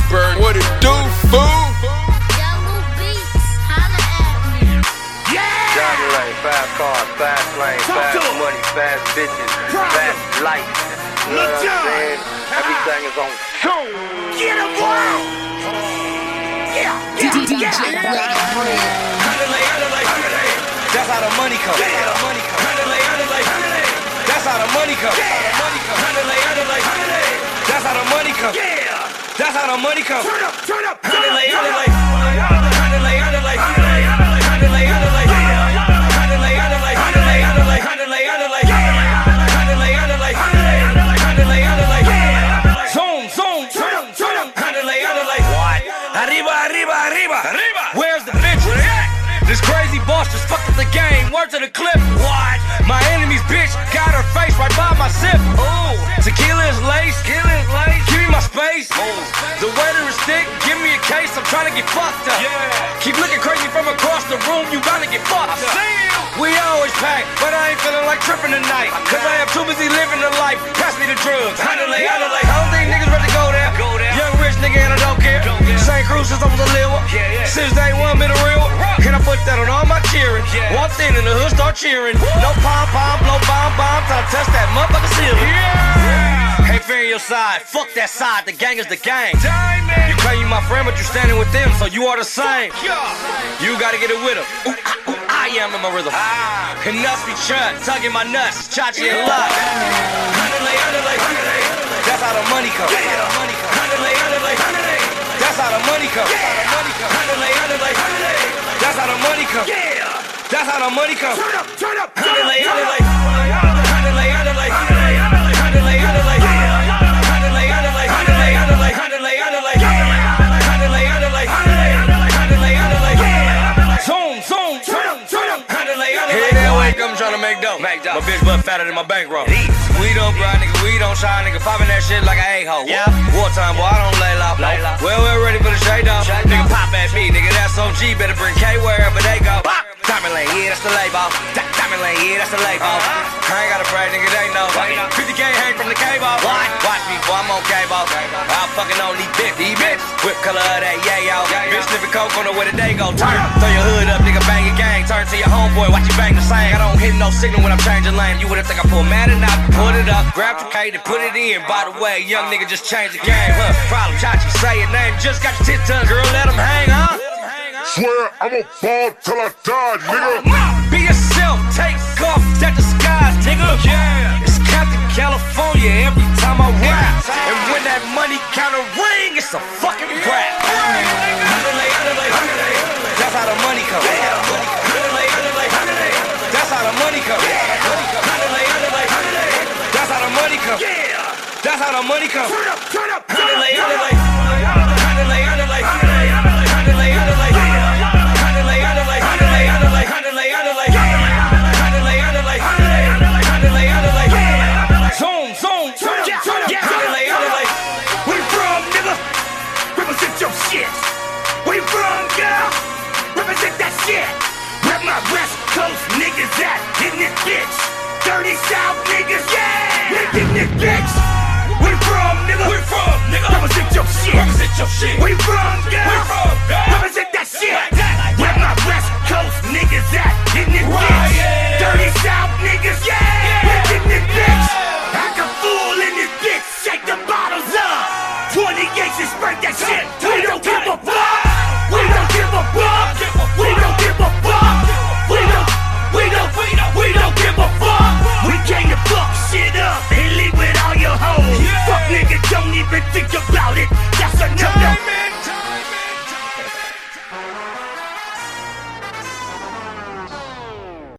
Iceberg, what it do, fool? Johnny Lane, fast cars, fast lane, fast money, fast bitches, fast life. You know what I'm saying? Everything is on tune. Get him, boy! Yeah. That's how the money come. That's how the money come. That's how the money come. That's how the money come. That's how the money come. Turn up. Arriba. Where's the bitch? This crazy boss just fucked up the game. Word to the clip. What? My enemy's bitch got her face right by my sip. Ooh. Tequila is lace. Give me my space. Ooh. The waiter is thick. Give me a case. I'm trying to get fucked up. Yeah. Keep looking crazy from across the room. You gotta get fucked up. We always pack, but I ain't feeling like tripping tonight. Cause I am too busy living the life. Pass me the drugs. I don't think niggas ready to go there. Young rich nigga and I don't care. Same crew since I was a little. Since day one, been a real. Can I put that on all my cheering? Walked in the hood, start cheering. No pom-pom, blow bomb. Try to touch that motherfucker ceiling. Ain't fair on your side. Fuck that side. The gang is the gang. You claim you my friend, but you standing with them, so you are the same. You gotta get it with them. I am in my rhythm. And nuts be chut, tugging my nuts, Chachi and luck. That's how the money come. That's how the money come. That's how the money come. That's how the money come. Turn up. I'm trying to make dough. My bitch butt fatter than my bankroll. We don't grind, nigga. We don't shine, nigga. Poppin' that shit like a a-hole. Wartime, boy, I don't lay low. Well, we're ready for the shade off. Nigga, pop at me, nigga. That's OG. Better bring K wherever they go. Diamond Lane, yeah, that's the label. Diamond Lane, yeah, that's the label. I ain't gotta brag, nigga. They know. 50K hang from the cable. Watch me, boy, I'm on cable. I'm fucking on these bitch. Whip color of that yayo. Bitch sniffing coke on the way the day go. Turn, throw your hood up, nigga. Bang your gang. Turn to your homeboy. Watch you bang the same. I don't hit no signal when I'm changing lane. You would've think I pull Madden out, put it up, grab the K and put it in. By the way, young nigga just changed the game, huh? Problem, Chachi, say your name. Just got your tit tucked, girl, let him hang, huh? Swear I'ma ball till I die, nigga. Be yourself, take off that disguise, nigga. It's Captain California every time I rap. And when that money counter ring, it's a fucking rap. That's how the money comes. That's how the money comes. That's how the money comes. That's how the money comes. Turn up. Where you from, nigga? Represent your shit. Where you from, girl? Represent that shit. Where my West Coast niggas at? In this bitch. Dirty South niggas, yeah. In this bitch. Where you from, nigga? Represent your shit. Where you from, girl? Represent that shit. Where my West Coast niggas at? In this bitch. Dirty South niggas, yeah. In this bitch. Act a fool in this bitch. Shake the bottles up. 28 and spread that shit.